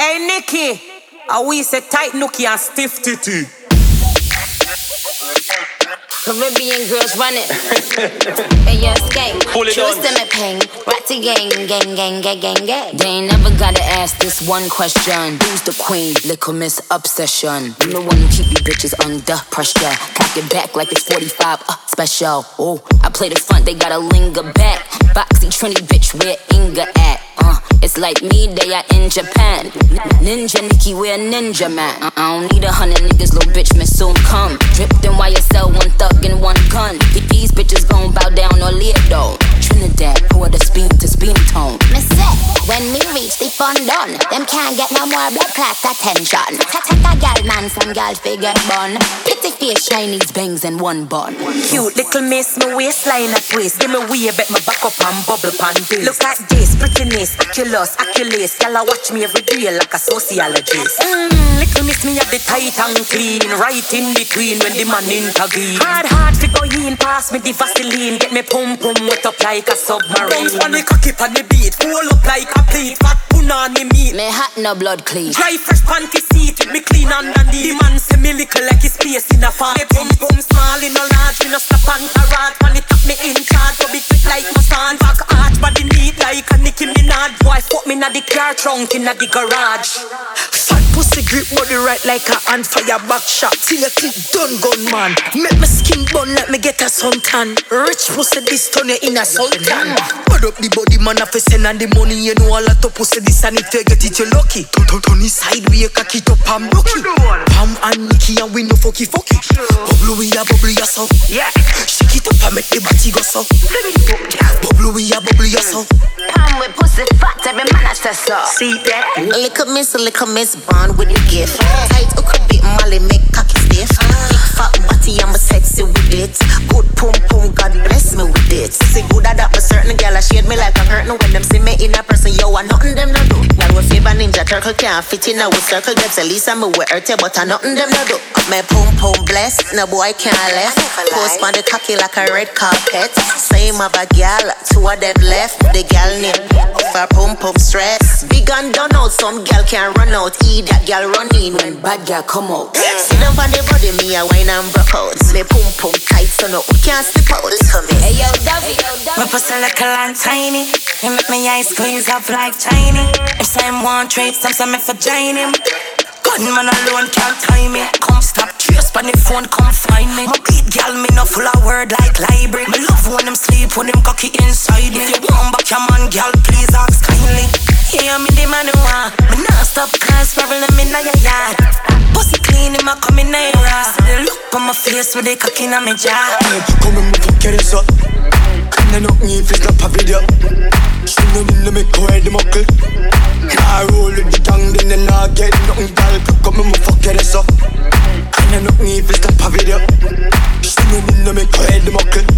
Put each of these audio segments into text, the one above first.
Hey Nikki, we say tight nookie and stiff titty. Caribbean girls run it. Hey, yo, skate. Trust in the pain. Ratty gang. They ain't never gotta ask this one question. Who's the queen? Little Miss Obsession. I'm the one who keep you bitches under pressure. Cock it back like it's 45 special. Oh, I play the front, they gotta linger back. Boxy Trinity bitch, where Inga at? It's like me, they are in Japan. Ninja Nikki, we're ninja man. I don't need 100 niggas, little bitch, may soon come. Dripped in YSL, one thug and one gun. These bitches gon' bow down or leer though. Trinidad, pour the speed to spin tone. Me say, when me reach the fun done, them can't get no more blood clot attention. Take a gal man, some gal figure bun. Pretty face, Chinese bangs and one bun. Cute little miss, my waistline a twist. Give me way, bet my back up and bubble pan this. Look at this, prettiness, acculace. Y'all watch me every day like a sociologist. Little miss, me have the tight and clean. Right in between when the man intervene. Hard to go in, pass me the Vaseline. Get me pum wet up like a submarine. Bounce on the cocky on the beat, roll up like a plate. Fat puna on the meat. Me hot no blood clean. Dry fresh panty seat, with me clean underneath. The man say me little like his space in a farm. Me pum small in no large, me no slap and carrot. When it tap me in charge, so be quick like my son. Back arch, body neat like a Nicki Minaj. Boy, fuck me na the car trunk in the garage. Fat pussy grip body right like a hand fire back shot. Till a clip done gun man. Make my skin burn like me get a suntan. Rich pussy this turn you in a sultan. Put up the body man a send and the money you know a lot of pussy this and if you get it you lucky. Turn the side we a cock it up and lucky. Pam and Nikki and we no fucky. Bubble we a bubble ya so. Yeah. Shake it up and make the body go so. Bubble we a bubble ya so. Pam with pussy fat every man a say so. See that? Little miss bond with the gift. Tight hook a bit Molly make cocky stiff. Big fat body I'm a sexy with it. Good pum God bless me with it. See good at that but certain gal a shade me like a hurtin' when them see me in a person. Yo I nothing them no do. Gal with favor ninja turtle can't fit in a with circle. Gets at least I'm a wear it but I nothing them no do. My pum blessed, no boy can't left. Post on the cocky like a red carpet. Same of a gal, two of them left. The gal name for pum stress. Big and done out, some gal can't run out. Eat that gal run in when bad gal come out. See them on the body, me a wine and broke out. Me pum tight so no we can't slip out. Hey yo, Davy. My pussy little and tiny. He make me eyes squeeze up like Chinese. If some want trade, some me for join him. Gunman alone can't tie me. Come stop, trace on the phone, come find me. My beat gal, me no full of word like library. Me love when them sleep, when them cocky inside me. If you want back your man, gal, please ask kindly. Yeah, me the man who want. Me not stop cause problem in your yard. Pussy clean, him a come in your ass. The look on my face with the cocky in my jaw. Come and move up, get it up. And I don't need to slap a video. She don't need to make her head the muckle. I roll with the tongue, then I get nothing bad. Come and move up, get it up. And I don't need to slap a video. She don't need to make her head the muckle.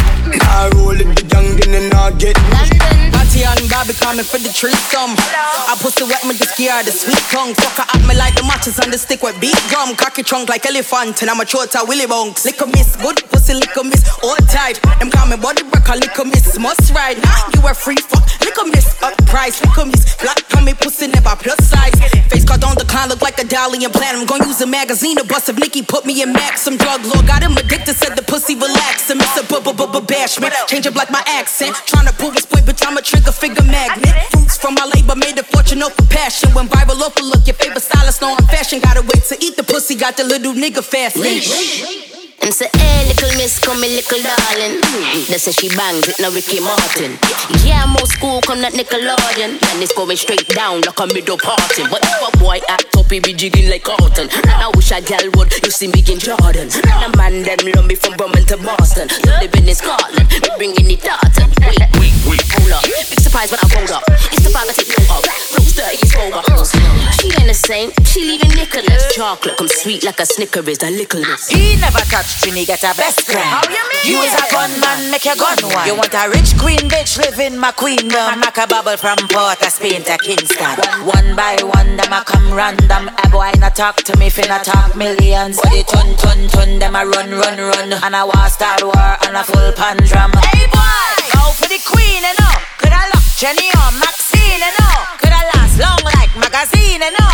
I roll with the tongue, then I get nothing. Natty and Bobby coming for the treat some. I pussy wet me the skia, the sweet tongue. Fuck her at me like the matches on the stick with beat drum. Cocky trunk like elephant and I'm a chota willy bones. Lick a miss, good pussy lick a miss, all tight. Them call me body breaker, lick a miss, must ride. Nah, you a free fuck, lick a miss, up price. Lick a miss, flat tummy pussy never plus size. Face card on the clown, look like a Dalian plan. I'm gonna use a magazine to bust if Nikki put me in max. Some drug lord, got him addicted, said the pussy relax. And Mr. Bashman, change up like my accent. Tryna prove it's boy, bitch, I'm a trigger figure magnet. Fruits from my labor made a fortune off of passion. When viral overlook, your favorite stylist know I'm fashion. Gotta wait to eat the pussy, got the little nigga fast leash. And say, hey, little miss, come me little darling. They say she bangs it, no Ricky Martin. Yeah, more school, come that Nickelodeon. And it's going straight down like a middle party. But if a boy act up, he be jigging like cotton. I wish a gal would, you see me in Jordan. And a man them love me from Birmingham to Boston. Living in Scotland, me bringing it tartan. Wait, hold up. Big surprise when I rolled up. It's the vibe I take note of. Close 30 is over. She ain't the same, she leaving Nicholas. Chocolate come sweet like a Snickers, that lickleness. He never touched Trini, get a best friend. How you mean? You is a gunman, make your gun one. You want a rich queen bitch, live in my queendom. Knock a bubble from Port of Spain to Kingston. One by one, them a come random. A boy not talk to me, finna talk millions. Body ton, them a run. And I want start war and a full pan drum. Hey boy, go for the queen, you know. Coulda locked Jenny or Maxine, you know. Coulda last long like magazine, you know.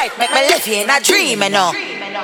right, make me live in a dream, you know.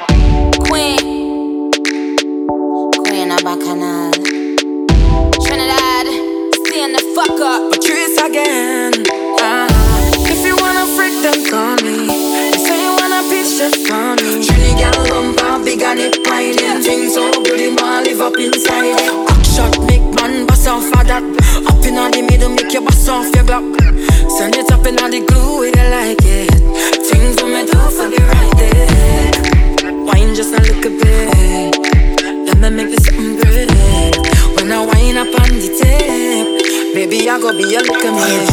Queen of Bacchanal, Trinidad, stand the fuck up. Patrice again. If you wanna freak, then call me. You say you wanna pitch, just call me. Trini girl bumper, big and it piling. Things so good, it wanna live up inside. Shot make man bust off for that. Up in the middle, make you bust off your Glock. Send it up in the glue, we like it. Things we me do for the right there. Wine just a little bit. Let me make this something great. When I wind up on the tape, baby I go be a look at me.